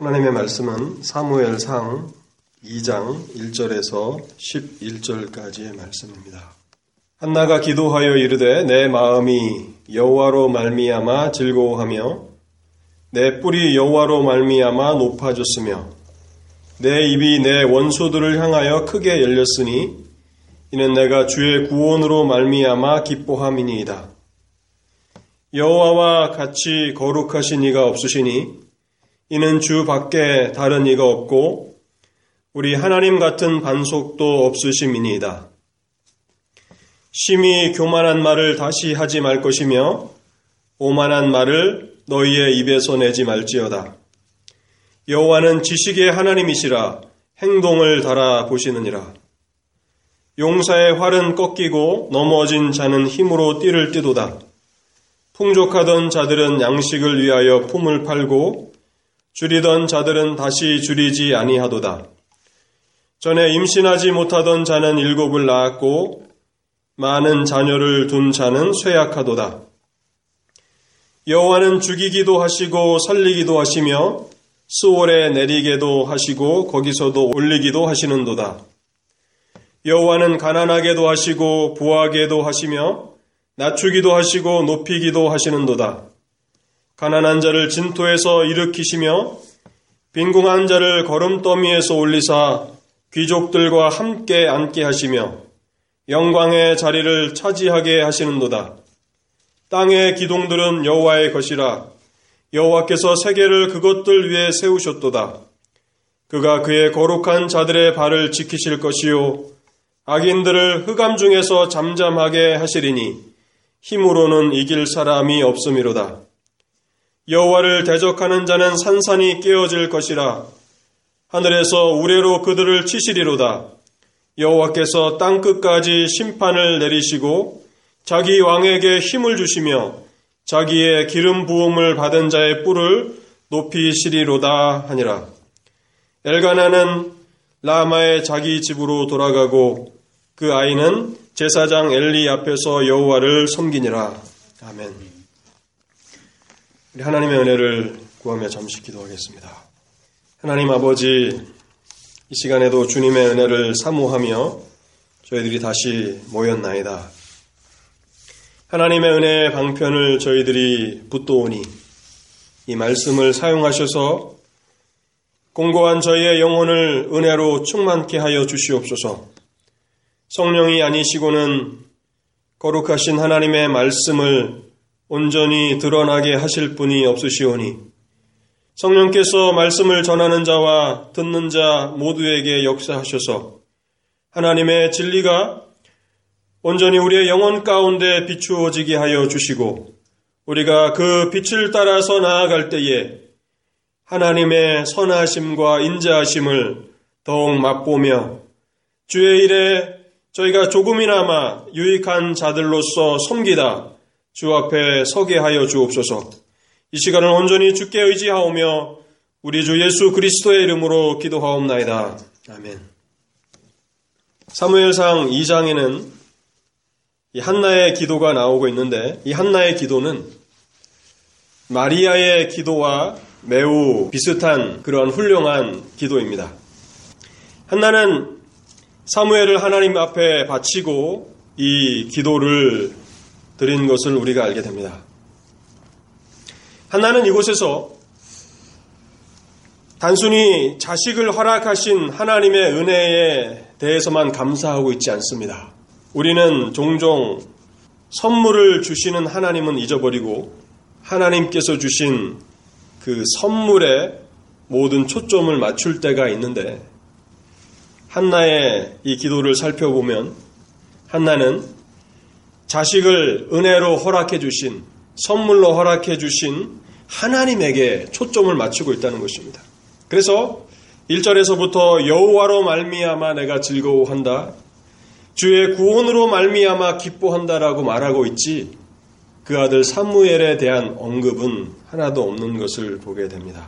하나님의 말씀은 사무엘상 2장 1절에서 11절까지의 말씀입니다. 한나가 기도하여 이르되 내 마음이 여호와로 말미암아 즐거워하며 내 뿔이 여호와로 말미암아 높아졌으며 내 입이 내 원수들을 향하여 크게 열렸으니 이는 내가 주의 구원으로 말미암아 기뻐함이니이다. 여호와와 같이 거룩하신 이가 없으시니 이는 주 밖에 다른 이가 없고 우리 하나님 같은 반석도 없으심이니이다. 심히 교만한 말을 다시 하지 말 것이며 오만한 말을 너희의 입에서 내지 말지어다. 여호와는 지식의 하나님이시라 행동을 달아보시느니라. 용사의 활은 꺾이고 넘어진 자는 힘으로 띠를 띠도다. 풍족하던 자들은 양식을 위하여 품을 팔고 줄이던 자들은 다시 줄이지 아니하도다. 전에 임신하지 못하던 자는 7을 낳았고 많은 자녀를 둔 자는 쇠약하도다. 여호와는 죽이기도 하시고 살리기도 하시며 스올에 내리게도 하시고 거기서도 올리기도 하시는도다. 여호와는 가난하게도 하시고 부하게도 하시며 낮추기도 하시고 높이기도 하시는도다. 가난한 자를 진토에서 일으키시며 빈궁한 자를 거름더미에서 올리사 귀족들과 함께 앉게 하시며 영광의 자리를 차지하게 하시는도다. 땅의 기둥들은 여호와의 것이라 여호와께서 세계를 그것들 위에 세우셨도다. 그가 그의 거룩한 자들의 발을 지키실 것이요 악인들을 흑암 중에서 잠잠하게 하시리니 힘으로는 이길 사람이 없음이로다. 여호와를 대적하는 자는 산산이 깨어질 것이라 하늘에서 우레로 그들을 치시리로다. 여호와께서 땅끝까지 심판을 내리시고 자기 왕에게 힘을 주시며 자기의 기름 부음을 받은 자의 뿔을 높이시리로다 하니라. 엘가나는 라마의 자기 집으로 돌아가고 그 아이는 제사장 엘리 앞에서 여호와를 섬기니라. 아멘. 우리 하나님의 은혜를 구하며 잠시 기도하겠습니다. 하나님 아버지, 이 시간에도 주님의 은혜를 사모하며 저희들이 다시 모였나이다. 하나님의 은혜의 방편을 저희들이 붙도오니 이 말씀을 사용하셔서 공고한 저희의 영혼을 은혜로 충만케 하여 주시옵소서. 성령이 아니시고는 거룩하신 하나님의 말씀을 온전히 드러나게 하실 분이 없으시오니 성령께서 말씀을 전하는 자와 듣는 자 모두에게 역사하셔서 하나님의 진리가 온전히 우리의 영혼 가운데 비추어지게 하여 주시고 우리가 그 빛을 따라서 나아갈 때에 하나님의 선하심과 인자하심을 더욱 맛보며 주의 일에 저희가 조금이나마 유익한 자들로서 섬기다 주 앞에 서게 하여 주옵소서. 이 시간을 온전히 주께 의지하오며 우리 주 예수 그리스도의 이름으로 기도하옵나이다. 아멘. 사무엘상 2장에는 이 한나의 기도가 나오고 있는데 이 한나의 기도는 마리아의 기도와 매우 비슷한 그런 훌륭한 기도입니다. 한나는 사무엘을 하나님 앞에 바치고 이 기도를 드린 것을 우리가 알게 됩니다. 한나는 이곳에서 단순히 자식을 허락하신 하나님의 은혜에 대해서만 감사하고 있지 않습니다. 우리는 종종 선물을 주시는 하나님은 잊어버리고 하나님께서 주신 그 선물에 모든 초점을 맞출 때가 있는데 한나의 이 기도를 살펴보면 한나는 자식을 은혜로 허락해 주신, 선물로 허락해 주신 하나님에게 초점을 맞추고 있다는 것입니다. 그래서 1절에서부터 여호와로 말미암아 내가 즐거워한다. 주의 구원으로 말미암아 기뻐한다라고 말하고 있지 그 아들 사무엘에 대한 언급은 하나도 없는 것을 보게 됩니다.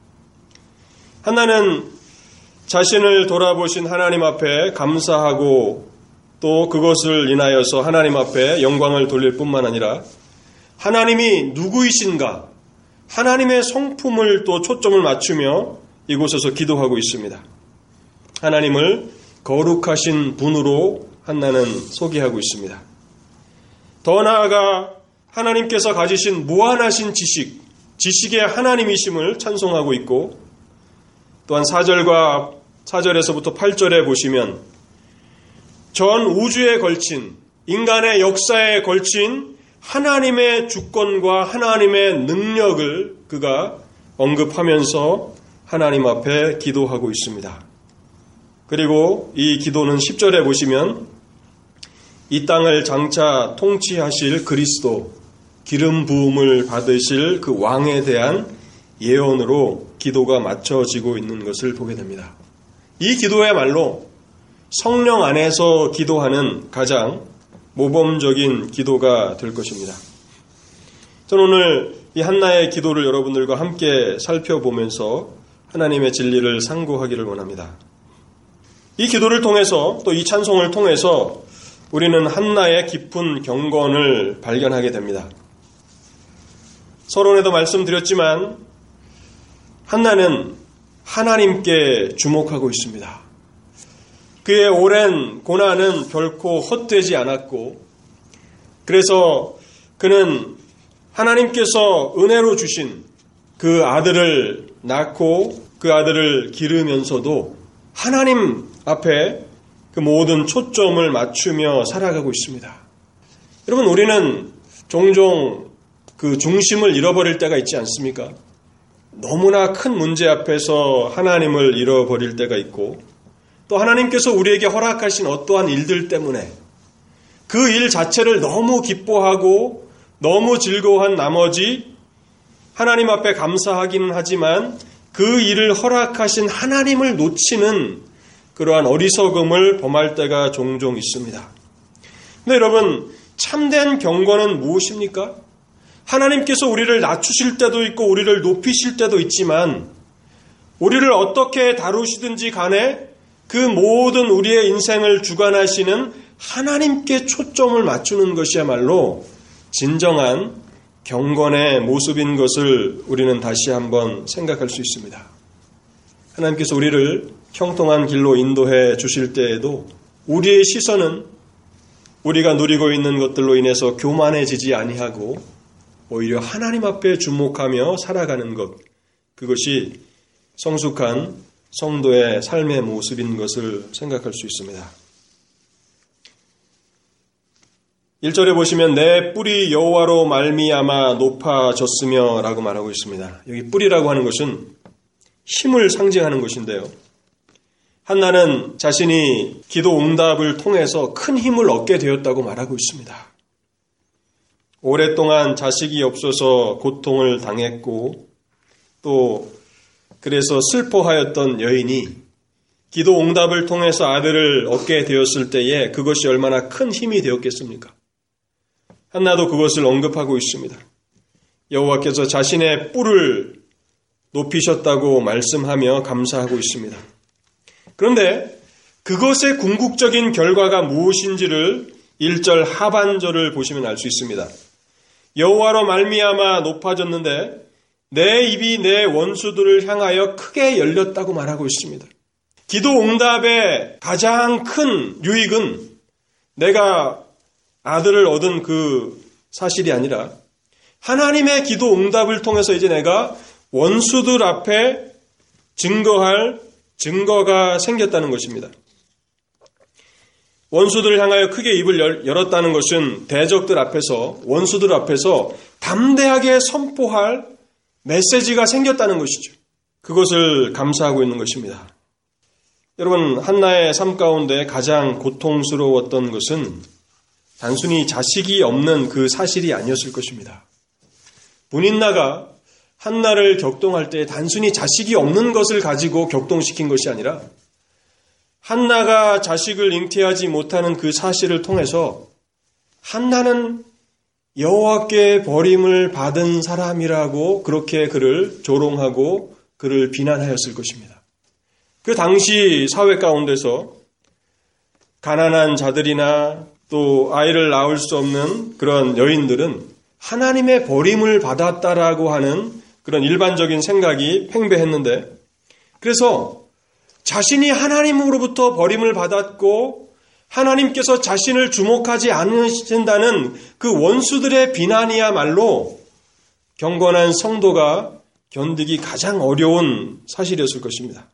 한나는 자신을 돌아보신 하나님 앞에 감사하고 또 그것을 인하여서 하나님 앞에 영광을 돌릴 뿐만 아니라 하나님이 누구이신가, 하나님의 성품을 또 초점을 맞추며 이곳에서 기도하고 있습니다. 하나님을 거룩하신 분으로 한나는 소개하고 있습니다. 더 나아가 하나님께서 가지신 무한하신 지식의 하나님이심을 찬송하고 있고, 또한 4절에서부터 8절에 보시면 전 우주에 걸친, 인간의 역사에 걸친 하나님의 주권과 하나님의 능력을 그가 언급하면서 하나님 앞에 기도하고 있습니다. 그리고 이 기도는 10절에 보시면 이 땅을 장차 통치하실 그리스도, 기름 부음을 받으실 그 왕에 대한 예언으로 기도가 맞춰지고 있는 것을 보게 됩니다. 이 기도야말로 성령 안에서 기도하는 가장 모범적인 기도가 될 것입니다. 저는 오늘 이 한나의 기도를 여러분들과 함께 살펴보면서 하나님의 진리를 상고하기를 원합니다. 이 기도를 통해서, 또 이 찬송을 통해서 우리는 한나의 깊은 경건을 발견하게 됩니다. 서론에도 말씀드렸지만 한나는 하나님께 주목하고 있습니다. 그의 오랜 고난은 결코 헛되지 않았고, 그래서 그는 하나님께서 은혜로 주신 그 아들을 낳고 그 아들을 기르면서도 하나님 앞에 그 모든 초점을 맞추며 살아가고 있습니다. 여러분, 우리는 종종 그 중심을 잃어버릴 때가 있지 않습니까? 너무나 큰 문제 앞에서 하나님을 잃어버릴 때가 있고, 또 하나님께서 우리에게 허락하신 어떠한 일들 때문에 그 일 자체를 너무 기뻐하고 너무 즐거워한 나머지 하나님 앞에 감사하기는 하지만 그 일을 허락하신 하나님을 놓치는 그러한 어리석음을 범할 때가 종종 있습니다. 근데 여러분, 참된 경건은 무엇입니까? 하나님께서 우리를 낮추실 때도 있고 우리를 높이실 때도 있지만 우리를 어떻게 다루시든지 간에 그 모든 우리의 인생을 주관하시는 하나님께 초점을 맞추는 것이야말로 진정한 경건의 모습인 것을 우리는 다시 한번 생각할 수 있습니다. 하나님께서 우리를 형통한 길로 인도해 주실 때에도 우리의 시선은 우리가 누리고 있는 것들로 인해서 교만해지지 아니하고 오히려 하나님 앞에 주목하며 살아가는 것, 그것이 성숙한 성도의 삶의 모습인 것을 생각할 수 있습니다. 1절에 보시면 내 뿔이 여호와로 말미암아 높아졌으며 라고 말하고 있습니다. 여기 뿔이라고 하는 것은 힘을 상징하는 것인데요. 한나는 자신이 기도 응답을 통해서 큰 힘을 얻게 되었다고 말하고 있습니다. 오랫동안 자식이 없어서 고통을 당했고 또 그래서 슬퍼하였던 여인이 기도 응답을 통해서 아들을 얻게 되었을 때에 그것이 얼마나 큰 힘이 되었겠습니까? 한나도 그것을 언급하고 있습니다. 여호와께서 자신의 뿔을 높이셨다고 말씀하며 감사하고 있습니다. 그런데 그것의 궁극적인 결과가 무엇인지를 1절 하반절을 보시면 알 수 있습니다. 여호와로 말미암아 높아졌는데 내 입이 내 원수들을 향하여 크게 열렸다고 말하고 있습니다. 기도 응답의 가장 큰 유익은 내가 아들을 얻은 그 사실이 아니라 하나님의 기도 응답을 통해서 이제 내가 원수들 앞에 증거할 증거가 생겼다는 것입니다. 원수들을 향하여 크게 입을 열었다는 것은 대적들 앞에서, 원수들 앞에서 담대하게 선포할 메시지가 생겼다는 것이죠. 그것을 감사하고 있는 것입니다. 여러분, 한나의 삶 가운데 가장 고통스러웠던 것은 단순히 자식이 없는 그 사실이 아니었을 것입니다. 분인나가 한나를 격동할 때 단순히 자식이 없는 것을 가지고 격동시킨 것이 아니라 한나가 자식을 잉태하지 못하는 그 사실을 통해서 한나는 여호와께 버림을 받은 사람이라고 그렇게 그를 조롱하고 그를 비난하였을 것입니다. 그 당시 사회 가운데서 가난한 자들이나 또 아이를 낳을 수 없는 그런 여인들은 하나님의 버림을 받았다라고 하는 그런 일반적인 생각이 팽배했는데, 그래서 자신이 하나님으로부터 버림을 받았고 하나님께서 자신을 주목하지 않으신다는 그 원수들의 비난이야말로 경건한 성도가 견디기 가장 어려운 사실이었을 것입니다.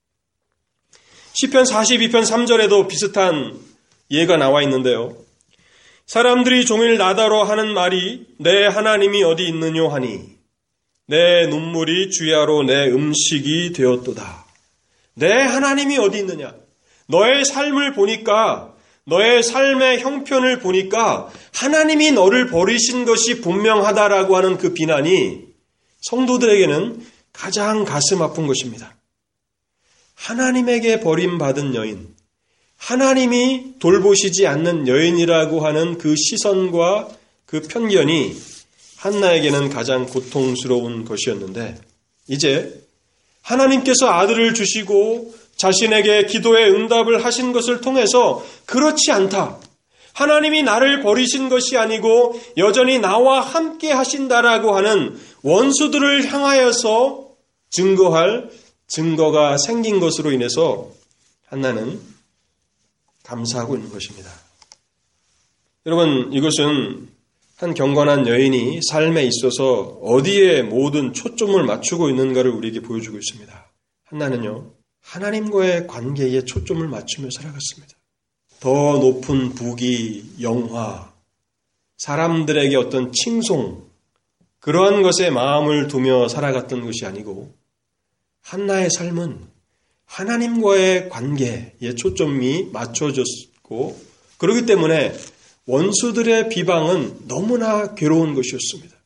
시편 42편 3절에도 비슷한 예가 나와 있는데요. 사람들이 종일 나더러 하는 말이 내 하나님이 어디 있느뇨 하니 내 눈물이 주야로 내 음식이 되었도다. 내 하나님이 어디 있느냐? 너의 삶을 보니까, 너의 삶의 형편을 보니까 하나님이 너를 버리신 것이 분명하다라고 하는 그 비난이 성도들에게는 가장 가슴 아픈 것입니다. 하나님에게 버림받은 여인, 하나님이 돌보시지 않는 여인이라고 하는 그 시선과 그 편견이 한나에게는 가장 고통스러운 것이었는데, 이제 하나님께서 아들을 주시고 자신에게 기도의 응답을 하신 것을 통해서 그렇지 않다. 하나님이 나를 버리신 것이 아니고 여전히 나와 함께 하신다라고 하는 원수들을 향하여서 증거할 증거가 생긴 것으로 인해서 한나는 감사하고 있는 것입니다. 여러분, 이것은 한 경건한 여인이 삶에 있어서 어디에 모든 초점을 맞추고 있는가를 우리에게 보여주고 있습니다. 한나는요, 하나님과의 관계에 초점을 맞추며 살아갔습니다. 더 높은 부귀, 영화, 사람들에게 어떤 칭송, 그러한 것에 마음을 두며 살아갔던 것이 아니고 한나의 삶은 하나님과의 관계에 초점이 맞춰졌고, 그렇기 때문에 원수들의 비방은 너무나 괴로운 것이었습니다.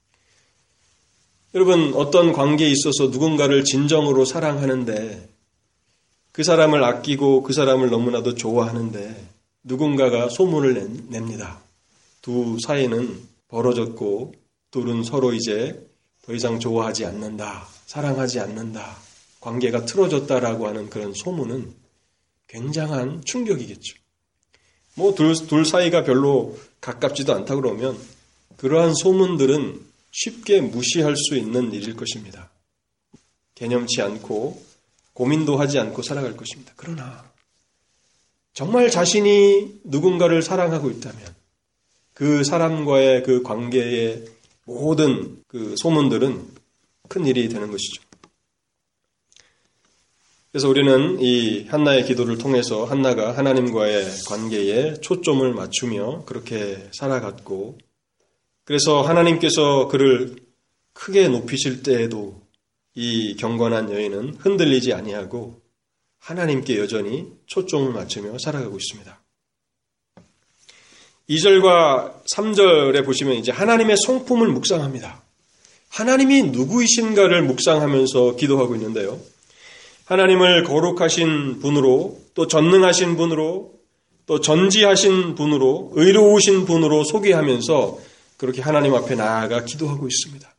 여러분, 어떤 관계에 있어서 누군가를 진정으로 사랑하는데, 그 사람을 아끼고 그 사람을 너무나도 좋아하는데 누군가가 소문을 냅니다. 두 사이는 벌어졌고 둘은 서로 이제 더 이상 좋아하지 않는다, 사랑하지 않는다, 관계가 틀어졌다라고 하는 그런 소문은 굉장한 충격이겠죠. 둘 사이가 별로 가깝지도 않다 그러면 그러한 소문들은 쉽게 무시할 수 있는 일일 것입니다. 개념치 않고 고민도 하지 않고 살아갈 것입니다. 그러나 정말 자신이 누군가를 사랑하고 있다면 그 사람과의 그 관계의 모든 그 소문들은 큰 일이 되는 것이죠. 그래서 우리는 이 한나의 기도를 통해서 한나가 하나님과의 관계에 초점을 맞추며 그렇게 살아갔고, 그래서 하나님께서 그를 크게 높이실 때에도 이 경건한 여인은 흔들리지 아니하고 하나님께 여전히 초점을 맞추며 살아가고 있습니다. 2절과 3절에 보시면 이제 하나님의 성품을 묵상합니다. 하나님이 누구이신가를 묵상하면서 기도하고 있는데요. 하나님을 거룩하신 분으로, 또 전능하신 분으로, 또 전지하신 분으로, 의로우신 분으로 소개하면서 그렇게 하나님 앞에 나아가 기도하고 있습니다.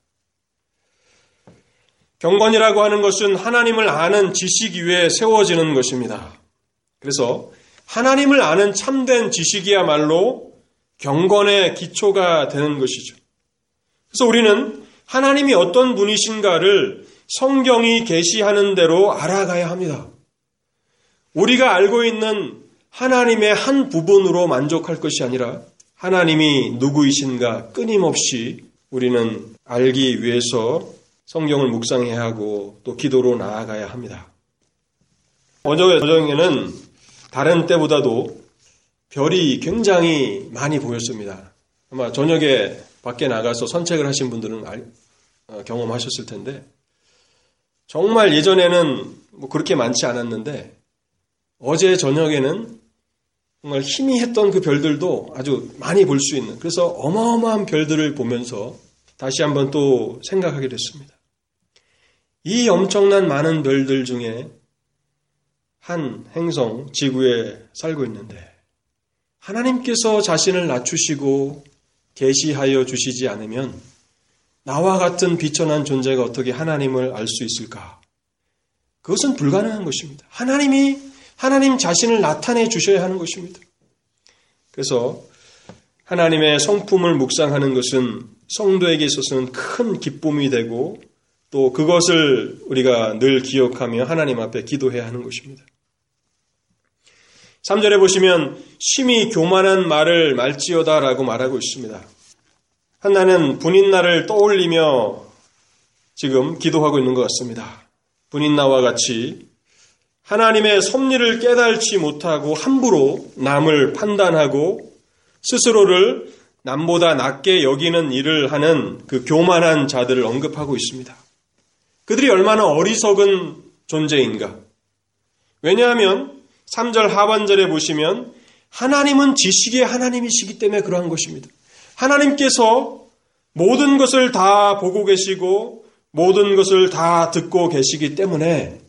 경건이라고 하는 것은 하나님을 아는 지식 위에 세워지는 것입니다. 그래서 하나님을 아는 참된 지식이야말로 경건의 기초가 되는 것이죠. 그래서 우리는 하나님이 어떤 분이신가를 성경이 계시하는 대로 알아가야 합니다. 우리가 알고 있는 하나님의 한 부분으로 만족할 것이 아니라 하나님이 누구이신가 끊임없이 우리는 알기 위해서 성경을 묵상해야 하고 또 기도로 나아가야 합니다. 어제 저녁에는 다른 때보다도 별이 굉장히 많이 보였습니다. 아마 저녁에 밖에 나가서 산책을 하신 분들은 경험하셨을 텐데, 정말 예전에는 그렇게 많지 않았는데 어제 저녁에는 정말 희미했던 그 별들도 아주 많이 볼 수 있는, 그래서 어마어마한 별들을 보면서 다시 한번 또 생각하게 됐습니다. 이 엄청난 많은 별들 중에 한 행성, 지구에 살고 있는데 하나님께서 자신을 낮추시고 계시하여 주시지 않으면 나와 같은 비천한 존재가 어떻게 하나님을 알 수 있을까? 그것은 불가능한 것입니다. 하나님 자신을 나타내 주셔야 하는 것입니다. 그래서 하나님의 성품을 묵상하는 것은 성도에게 있어서는 큰 기쁨이 되고 또 그것을 우리가 늘 기억하며 하나님 앞에 기도해야 하는 것입니다. 3절에 보시면 심히 교만한 말을 말지어다라고 말하고 있습니다. 한나는 분인나를 떠올리며 지금 기도하고 있는 것 같습니다. 분인나와 같이 하나님의 섭리를 깨달지 못하고 함부로 남을 판단하고 스스로를 남보다 낮게 여기는 일을 하는 그 교만한 자들을 언급하고 있습니다. 그들이 얼마나 어리석은 존재인가. 왜냐하면 3절 하반절에 보시면 하나님은 지식의 하나님이시기 때문에 그러한 것입니다. 하나님께서 모든 것을 다 보고 계시고 모든 것을 다 듣고 계시기 때문에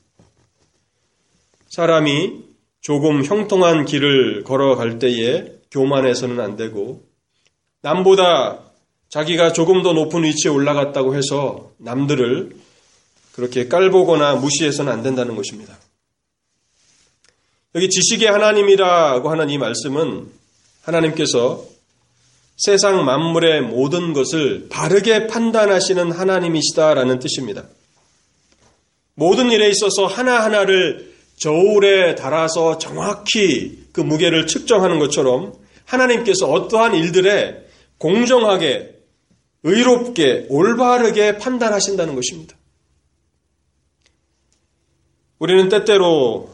사람이 조금 형통한 길을 걸어갈 때에 교만해서는 안 되고 남보다 자기가 조금 더 높은 위치에 올라갔다고 해서 남들을 그렇게 깔보거나 무시해서는 안 된다는 것입니다. 여기 지식의 하나님이라고 하는 이 말씀은 하나님께서 세상 만물의 모든 것을 바르게 판단하시는 하나님이시다라는 뜻입니다. 모든 일에 있어서 하나하나를 저울에 달아서 정확히 그 무게를 측정하는 것처럼 하나님께서 어떠한 일들에 공정하게, 의롭게, 올바르게 판단하신다는 것입니다. 우리는 때때로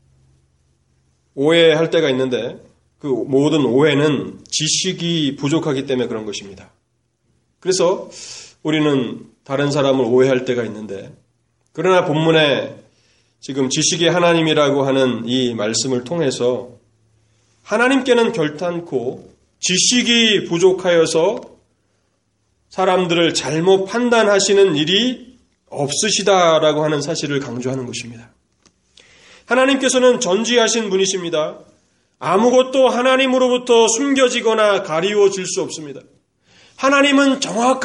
오해할 때가 있는데 그 모든 오해는 지식이 부족하기 때문에 그런 것입니다. 그래서 우리는 다른 사람을 오해할 때가 있는데 그러나 본문에 지금 지식의 하나님이라고 하는 이 말씀을 통해서 하나님께는 결탄코 지식이 부족하여서 사람들을 잘못 판단하시는 일이 없으시다라고 하는 사실을 강조하는 것입니다. 하나님께서는 전지하신 분이십니다. 아무것도 하나님으로부터 숨겨지거나 가리워질 수 없습니다. 하나님은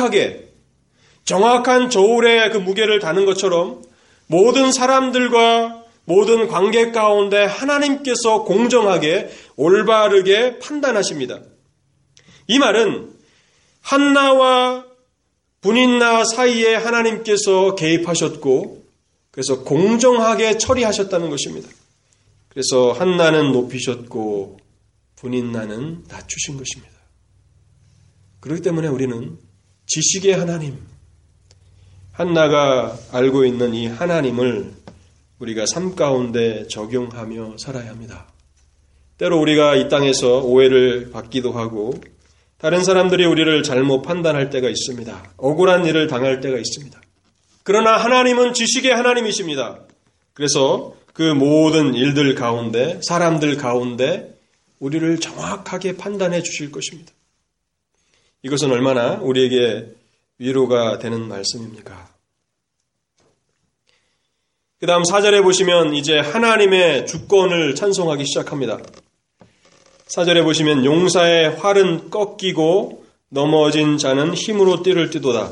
정확한 저울에 그 무게를 다는 것처럼 모든 사람들과 모든 관계 가운데 하나님께서 공정하게 올바르게 판단하십니다. 이 말은 한나와 분인나 사이에 하나님께서 개입하셨고 그래서 공정하게 처리하셨다는 것입니다. 그래서 한나는 높이셨고 분인나는 낮추신 것입니다. 그렇기 때문에 우리는 지식의 하나님, 한나가 알고 있는 이 하나님을 우리가 삶 가운데 적용하며 살아야 합니다. 때로 우리가 이 땅에서 오해를 받기도 하고 다른 사람들이 우리를 잘못 판단할 때가 있습니다. 억울한 일을 당할 때가 있습니다. 그러나 하나님은 지식의 하나님이십니다. 그래서 그 모든 일들 가운데, 사람들 가운데 우리를 정확하게 판단해 주실 것입니다. 이것은 얼마나 우리에게 위로가 되는 말씀입니까? 그 다음 4절에 보시면 이제 하나님의 주권을 찬송하기 시작합니다. 4절에 보시면 용사의 활은 꺾이고 넘어진 자는 힘으로 띠를 띠도다.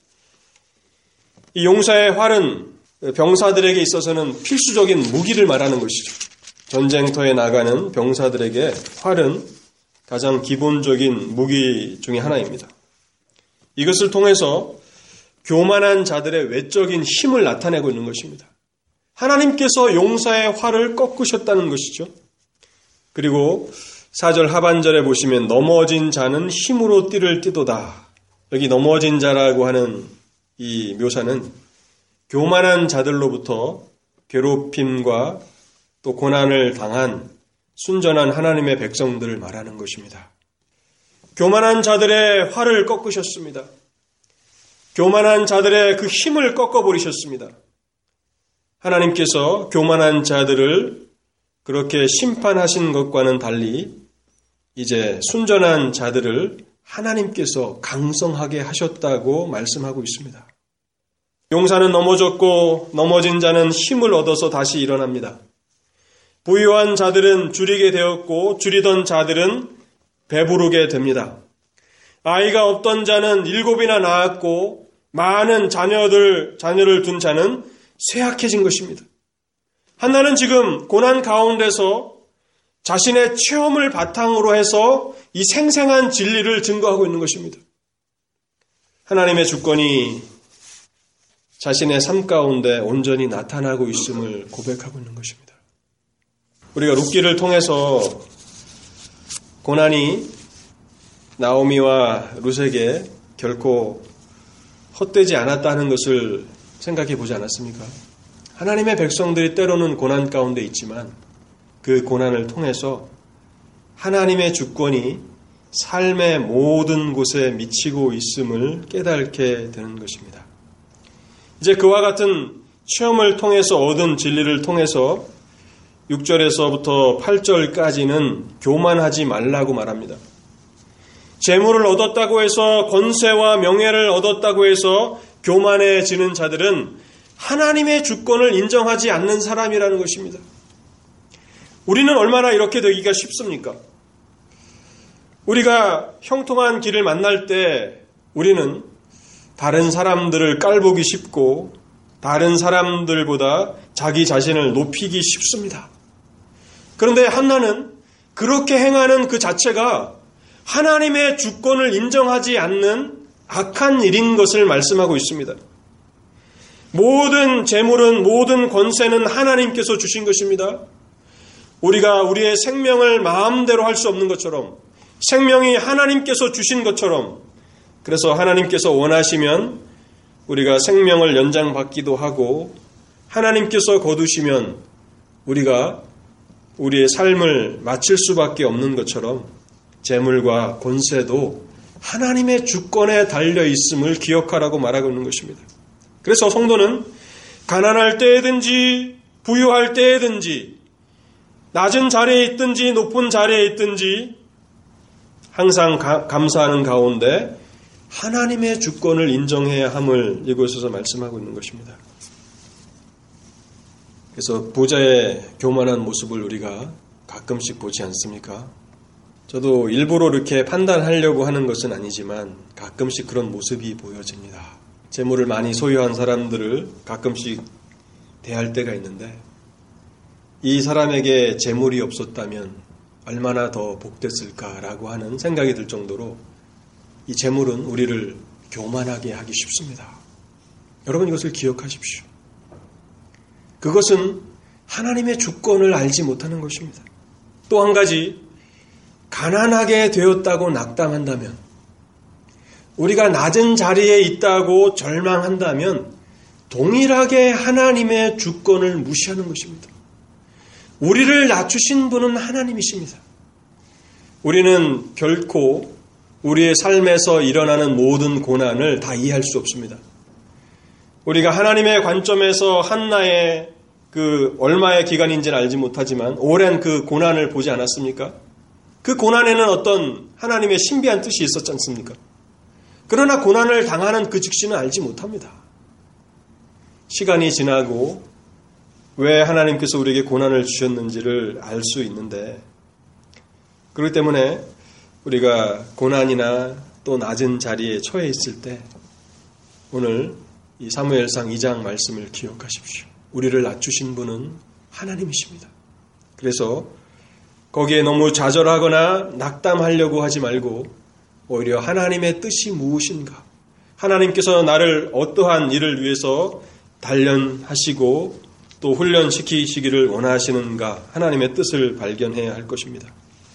이 용사의 활은 병사들에게 있어서는 필수적인 무기를 말하는 것이죠. 전쟁터에 나가는 병사들에게 활은 가장 기본적인 무기 중에 하나입니다. 이것을 통해서 교만한 자들의 외적인 힘을 나타내고 있는 것입니다. 하나님께서 용사의 활을 꺾으셨다는 것이죠. 그리고 4절 하반절에 보시면 넘어진 자는 힘으로 띠를 띠도다. 여기 넘어진 자라고 하는 이 묘사는 교만한 자들로부터 괴롭힘과 또 고난을 당한 순전한 하나님의 백성들을 말하는 것입니다. 교만한 자들의 활을 꺾으셨습니다. 교만한 자들의 그 힘을 꺾어버리셨습니다. 하나님께서 교만한 자들을 그렇게 심판하신 것과는 달리 이제 순전한 자들을 하나님께서 강성하게 하셨다고 말씀하고 있습니다. 용사는 넘어졌고 넘어진 자는 힘을 얻어서 다시 일어납니다. 부유한 자들은 줄이게 되었고 줄이던 자들은 배부르게 됩니다. 아이가 없던 자는 7이나 낳았고 많은 자녀를 둔 자는 쇠약해진 것입니다. 한나는 지금 고난 가운데서 자신의 체험을 바탕으로 해서 이 생생한 진리를 증거하고 있는 것입니다. 하나님의 주권이 자신의 삶 가운데 온전히 나타나고 있음을 고백하고 있는 것입니다. 우리가 룻기를 통해서 고난이 나오미와 룻에게 결코 헛되지 않았다는 것을 생각해 보지 않았습니까? 하나님의 백성들이 때로는 고난 가운데 있지만 그 고난을 통해서 하나님의 주권이 삶의 모든 곳에 미치고 있음을 깨닫게 되는 것입니다. 이제 그와 같은 체험을 통해서 얻은 진리를 통해서 6절에서부터 8절까지는 교만하지 말라고 말합니다. 재물을 얻었다고 해서 권세와 명예를 얻었다고 해서 교만해지는 자들은 하나님의 주권을 인정하지 않는 사람이라는 것입니다. 우리는 얼마나 이렇게 되기가 쉽습니까? 우리가 형통한 길을 만날 때 우리는 다른 사람들을 깔보기 쉽고 다른 사람들보다 자기 자신을 높이기 쉽습니다. 그런데 한나는 그렇게 행하는 그 자체가 하나님의 주권을 인정하지 않는 악한 일인 것을 말씀하고 있습니다. 모든 재물은, 모든 권세는 하나님께서 주신 것입니다. 우리가 우리의 생명을 마음대로 할 수 없는 것처럼, 생명이 하나님께서 주신 것처럼, 그래서 하나님께서 원하시면 우리가 생명을 연장받기도 하고, 하나님께서 거두시면 우리가 우리의 삶을 마칠 수밖에 없는 것처럼 재물과 권세도 하나님의 주권에 달려 있음을 기억하라고 말하고 있는 것입니다. 그래서 성도는 가난할 때든지 부유할 때든지 낮은 자리에 있든지 높은 자리에 있든지 항상 감사하는 가운데 하나님의 주권을 인정해야 함을 이곳에서 말씀하고 있는 것입니다. 그래서 부자의 교만한 모습을 우리가 가끔씩 보지 않습니까? 저도 일부러 이렇게 판단하려고 하는 것은 아니지만 가끔씩 그런 모습이 보여집니다. 재물을 많이 소유한 사람들을 가끔씩 대할 때가 있는데 이 사람에게 재물이 없었다면 얼마나 더 복됐을까라고 하는 생각이 들 정도로 이 재물은 우리를 교만하게 하기 쉽습니다. 여러분 이것을 기억하십시오. 그것은 하나님의 주권을 알지 못하는 것입니다. 또 한 가지, 가난하게 되었다고 낙담한다면, 우리가 낮은 자리에 있다고 절망한다면 동일하게 하나님의 주권을 무시하는 것입니다. 우리를 낮추신 분은 하나님이십니다. 우리는 결코 우리의 삶에서 일어나는 모든 고난을 다 이해할 수 없습니다. 우리가 하나님의 관점에서 한나의 그 얼마의 기간인지는 알지 못하지만 오랜 그 고난을 보지 않았습니까? 그 고난에는 어떤 하나님의 신비한 뜻이 있었지 않습니까? 그러나 고난을 당하는 그 즉시는 알지 못합니다. 시간이 지나고 왜 하나님께서 우리에게 고난을 주셨는지를 알 수 있는데, 그렇기 때문에 우리가 고난이나 또 낮은 자리에 처해 있을 때 오늘 이 사무엘상 2장 말씀을 기억하십시오. 우리를 낮추신 분은 하나님이십니다. 그래서 거기에 너무 좌절하거나 낙담하려고 하지 말고 오히려 하나님의 뜻이 무엇인가, 하나님께서 나를 어떠한 일을 위해서 단련하시고 또 훈련시키시기를 원하시는가, 하나님의 뜻을 발견해야 할 것입니다.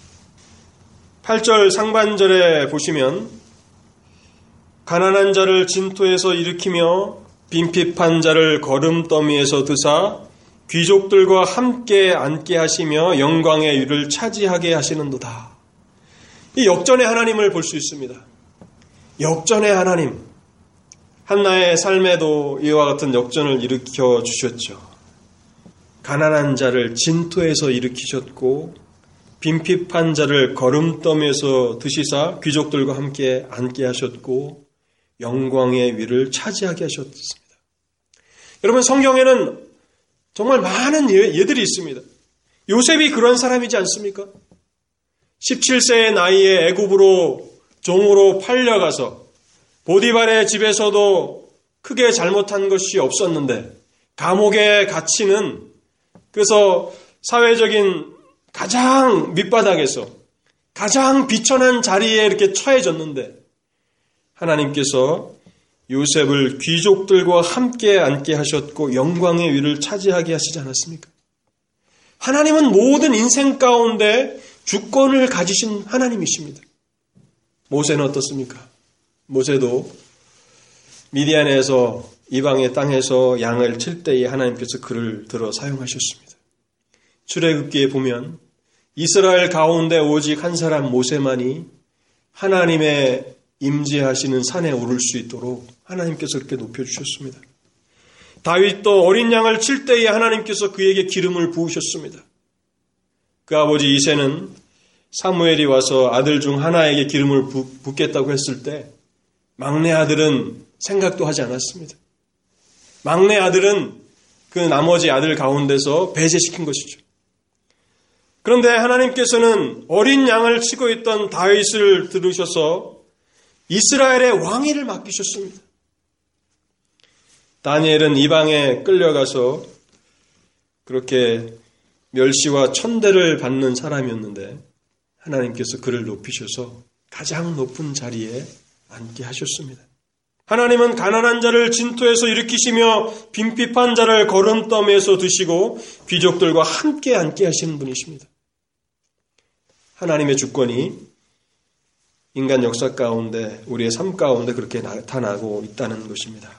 8절 상반절에 보시면 가난한 자를 진토에서 일으키며 빈핍한 자를 거름더미에서 드사 귀족들과 함께 앉게 하시며 영광의 위를 차지하게 하시는도다. 이 역전의 하나님을 볼 수 있습니다. 역전의 하나님. 한나의 삶에도 이와 같은 역전을 일으켜 주셨죠. 가난한 자를 진토에서 일으키셨고 빈핍한 자를 거름더미에서 드시사 귀족들과 함께 앉게 하셨고 영광의 위를 차지하게 하셨습니다. 여러분, 성경에는 정말 많은 예들이 있습니다. 요셉이 그런 사람이지 않습니까? 17세의 나이에 애굽으로 종으로 팔려가서 보디발의 집에서도 크게 잘못한 것이 없었는데 감옥에 갇히는, 그래서 사회적인 가장 밑바닥에서 가장 비천한 자리에 이렇게 처해졌는데 하나님께서 요셉을 귀족들과 함께 앉게 하셨고 영광의 위를 차지하게 하시지 않았습니까? 하나님은 모든 인생 가운데 주권을 가지신 하나님이십니다. 모세는 어떻습니까? 모세도 미디안에서 이방의 땅에서 양을 칠 때에 하나님께서 그를 들어 사용하셨습니다. 출애굽기에 보면 이스라엘 가운데 오직 한 사람 모세만이 하나님의 임재하시는 산에 오를 수 있도록 하나님께서 그렇게 높여주셨습니다. 다윗도 어린 양을 칠 때에 하나님께서 그에게 기름을 부으셨습니다. 그 아버지 이새는 사무엘이 와서 아들 중 하나에게 기름을 붓겠다고 했을 때 막내 아들은 생각도 하지 않았습니다. 막내 아들은 그 나머지 아들 가운데서 배제시킨 것이죠. 그런데 하나님께서는 어린 양을 치고 있던 다윗을 들으셔서 이스라엘의 왕위를 맡기셨습니다. 다니엘은 이방에 끌려가서 그렇게 멸시와 천대를 받는 사람이었는데 하나님께서 그를 높이셔서 가장 높은 자리에 앉게 하셨습니다. 하나님은 가난한 자를 진토에서 일으키시며 빈핍한 자를 거름더미에서 드시고 귀족들과 함께 앉게 하시는 분이십니다. 하나님의 주권이 인간 역사 가운데 우리의 삶 가운데 그렇게 나타나고 있다는 것입니다.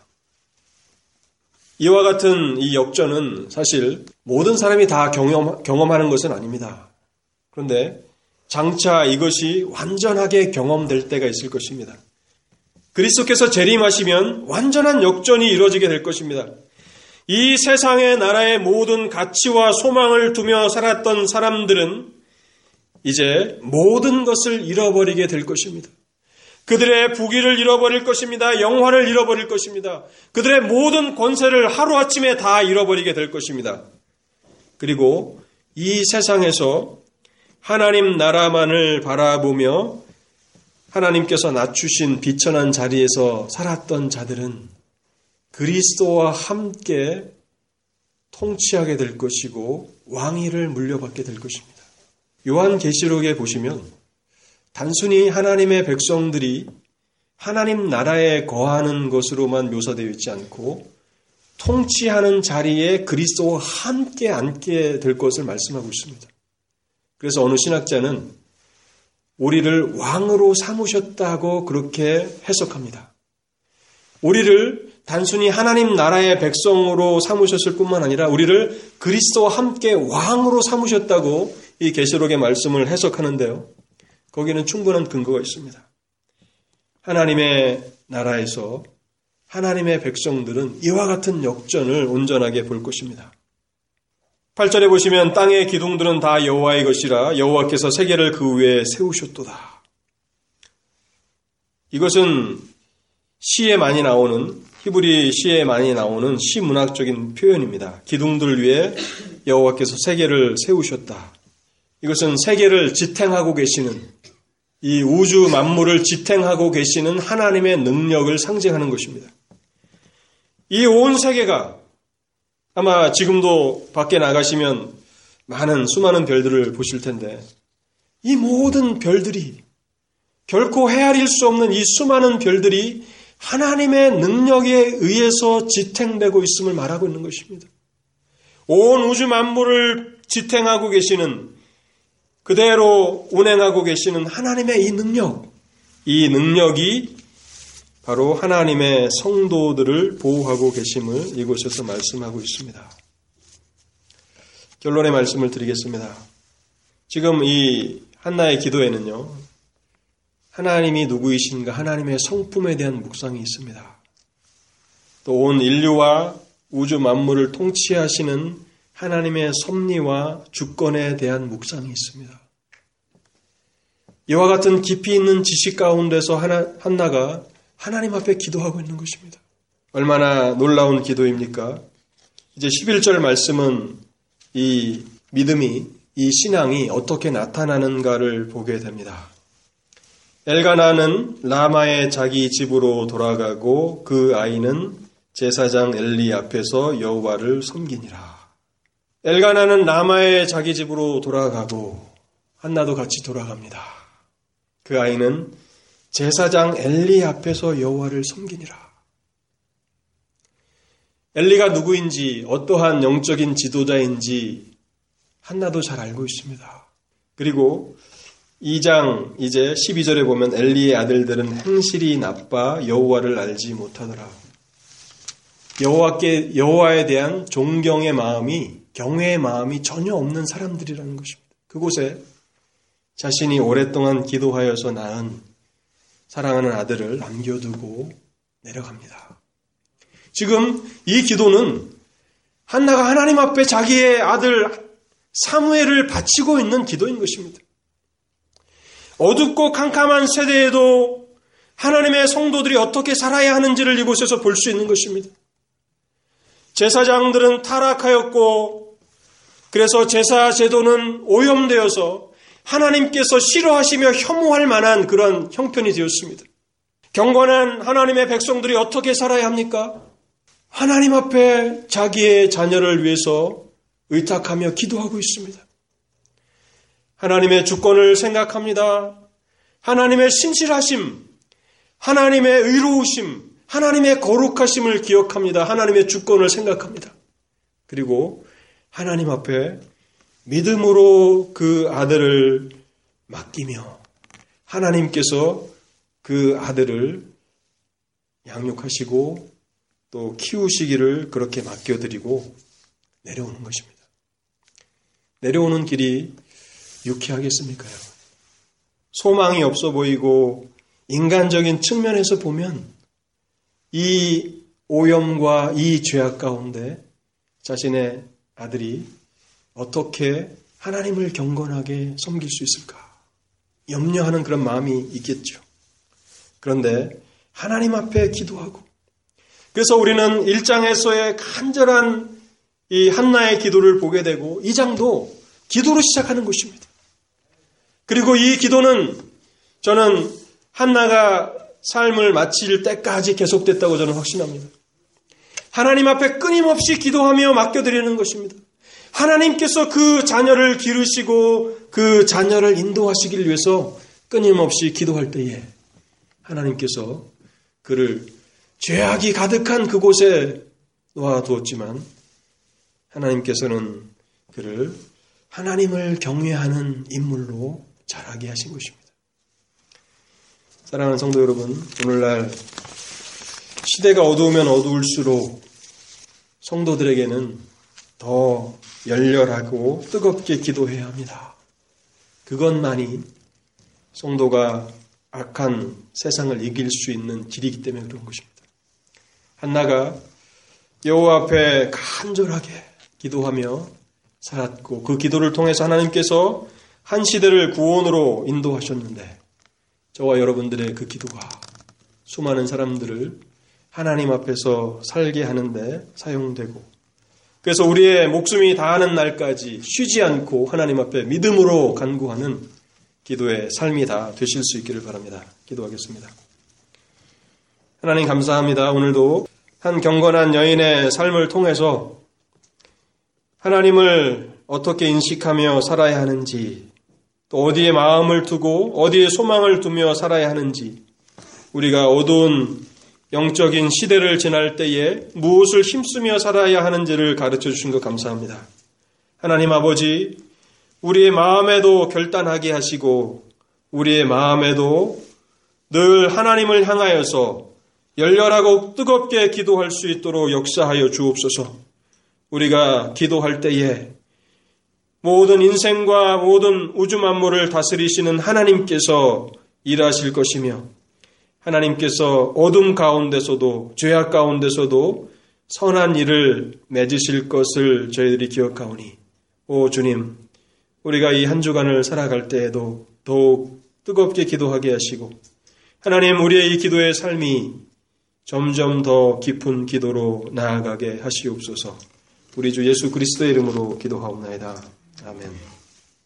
이와 같은 이 역전은 사실 모든 사람이 다 경험하는 것은 아닙니다. 그런데 장차 이것이 완전하게 경험될 때가 있을 것입니다. 그리스도께서 재림하시면 완전한 역전이 이루어지게 될 것입니다. 이 세상의 나라의 모든 가치와 소망을 두며 살았던 사람들은 이제 모든 것을 잃어버리게 될 것입니다. 그들의 부귀를 잃어버릴 것입니다. 영화를 잃어버릴 것입니다. 그들의 모든 권세를 하루아침에 다 잃어버리게 될 것입니다. 그리고 이 세상에서 하나님 나라만을 바라보며 하나님께서 낮추신 비천한 자리에서 살았던 자들은 그리스도와 함께 통치하게 될 것이고 왕위를 물려받게 될 것입니다. 요한계시록에 보시면 단순히 하나님의 백성들이 하나님 나라에 거하는 것으로만 묘사되어 있지 않고 통치하는 자리에 그리스도와 함께 앉게 될 것을 말씀하고 있습니다. 그래서 어느 신학자는 우리를 왕으로 삼으셨다고 그렇게 해석합니다. 우리를 단순히 하나님 나라의 백성으로 삼으셨을 뿐만 아니라 우리를 그리스도와 함께 왕으로 삼으셨다고 이 계시록의 말씀을 해석하는데요. 거기는 충분한 근거가 있습니다. 하나님의 나라에서 하나님의 백성들은 이와 같은 역전을 온전하게 볼 것입니다. 8절에 보시면 땅의 기둥들은 다 여호와의 것이라 여호와께서 세계를 그 위에 세우셨도다. 이것은 시에 많이 나오는 히브리 시에 많이 나오는 시문학적인 표현입니다. 기둥들 위에 여호와께서 세계를 세우셨다. 이것은 세계를 지탱하고 계시는 이 우주 만물을 지탱하고 계시는 하나님의 능력을 상징하는 것입니다. 이 온 세계가 아마 지금도 밖에 나가시면 수많은 별들을 보실 텐데 이 모든 별들이 결코 헤아릴 수 없는 이 수많은 별들이 하나님의 능력에 의해서 지탱되고 있음을 말하고 있는 것입니다. 온 우주 만물을 지탱하고 계시는 그대로 운행하고 계시는 하나님의 이 능력이 바로 하나님의 성도들을 보호하고 계심을 이곳에서 말씀하고 있습니다. 결론의 말씀을 드리겠습니다. 지금 이 한나의 기도에는요, 하나님이 누구이신가 하나님의 성품에 대한 묵상이 있습니다. 또 온 인류와 우주 만물을 통치하시는 하나님의 섭리와 주권에 대한 묵상이 있습니다. 이와 같은 깊이 있는 지식 가운데서 한나가 하나님 앞에 기도하고 있는 것입니다. 얼마나 놀라운 기도입니까? 이제 11절 말씀은 이 믿음이, 이 신앙이 어떻게 나타나는가를 보게 됩니다. 엘가나는 라마의 자기 집으로 돌아가고 그 아이는 제사장 엘리 앞에서 여호와를 섬기니라. 엘가나는 라마의 자기 집으로 돌아가고 한나도 같이 돌아갑니다. 그 아이는 제사장 엘리 앞에서 여호와를 섬기니라. 엘리가 누구인지, 어떠한 영적인 지도자인지 한나도 잘 알고 있습니다. 그리고 2장 이제 12절에 보면 엘리의 아들들은 행실이 나빠 여호와를 알지 못하더라. 여호와에 대한 존경의 마음이, 경외의 마음이 전혀 없는 사람들이라는 것입니다. 그곳에 자신이 오랫동안 기도하여서 낳은 사랑하는 아들을 남겨두고 내려갑니다. 지금 이 기도는 한나가 하나님 앞에 자기의 아들 사무엘을 바치고 있는 기도인 것입니다. 어둡고 캄캄한 세대에도 하나님의 성도들이 어떻게 살아야 하는지를 이곳에서 볼 수 있는 것입니다. 제사장들은 타락하였고 그래서 제사 제도는 오염되어서 하나님께서 싫어하시며 혐오할 만한 그런 형편이 되었습니다. 경건한 하나님의 백성들이 어떻게 살아야 합니까? 하나님 앞에 자기의 자녀를 위해서 의탁하며 기도하고 있습니다. 하나님의 주권을 생각합니다. 하나님의 신실하심, 하나님의 의로우심, 하나님의 거룩하심을 기억합니다. 하나님의 주권을 생각합니다. 그리고 하나님 앞에 믿음으로 그 아들을 맡기며 하나님께서 그 아들을 양육하시고 또 키우시기를 그렇게 맡겨드리고 내려오는 것입니다. 내려오는 길이 유쾌하겠습니까요? 소망이 없어 보이고 인간적인 측면에서 보면 이 오염과 이 죄악 가운데 자신의 아들이 어떻게 하나님을 경건하게 섬길 수 있을까? 염려하는 그런 마음이 있겠죠. 그런데 하나님 앞에 기도하고 그래서 우리는 1장에서의 간절한 이 한나의 기도를 보게 되고 2장도 기도로 시작하는 것입니다. 그리고 이 기도는 저는 한나가 삶을 마칠 때까지 계속됐다고 저는 확신합니다. 하나님 앞에 끊임없이 기도하며 맡겨드리는 것입니다. 하나님께서 그 자녀를 기르시고 그 자녀를 인도하시길 위해서 끊임없이 기도할 때에 하나님께서 그를 죄악이 가득한 그곳에 놓아두었지만 하나님께서는 그를 하나님을 경외하는 인물로 자라게 하신 것입니다. 사랑하는 성도 여러분, 오늘날 시대가 어두우면 어두울수록 성도들에게는 더 열렬하고 뜨겁게 기도해야 합니다. 그것만이 성도가 악한 세상을 이길 수 있는 길이기 때문에 그런 것입니다. 한나가 여호와 앞에 간절하게 기도하며 살았고 그 기도를 통해서 하나님께서 한 시대를 구원으로 인도하셨는데 저와 여러분들의 그 기도가 수많은 사람들을 하나님 앞에서 살게 하는데 사용되고 그래서 우리의 목숨이 다하는 날까지 쉬지 않고 하나님 앞에 믿음으로 간구하는 기도의 삶이 다 되실 수 있기를 바랍니다. 기도하겠습니다. 하나님 감사합니다. 오늘도 한 경건한 여인의 삶을 통해서 하나님을 어떻게 인식하며 살아야 하는지 또 어디에 마음을 두고 어디에 소망을 두며 살아야 하는지 우리가 어두운 영적인 시대를 지날 때에 무엇을 힘쓰며 살아야 하는지를 가르쳐 주신 것 감사합니다. 하나님 아버지, 우리의 마음에도 결단하게 하시고 우리의 마음에도 늘 하나님을 향하여서 열렬하고 뜨겁게 기도할 수 있도록 역사하여 주옵소서. 우리가 기도할 때에 모든 인생과 모든 우주 만물을 다스리시는 하나님께서 일하실 것이며 하나님께서 어둠 가운데서도 죄악 가운데서도 선한 일을 맺으실 것을 저희들이 기억하오니 오 주님, 우리가 이 한 주간을 살아갈 때에도 더욱 뜨겁게 기도하게 하시고 하나님 우리의 이 기도의 삶이 점점 더 깊은 기도로 나아가게 하시옵소서. 우리 주 예수 그리스도의 이름으로 기도하옵나이다. 아멘.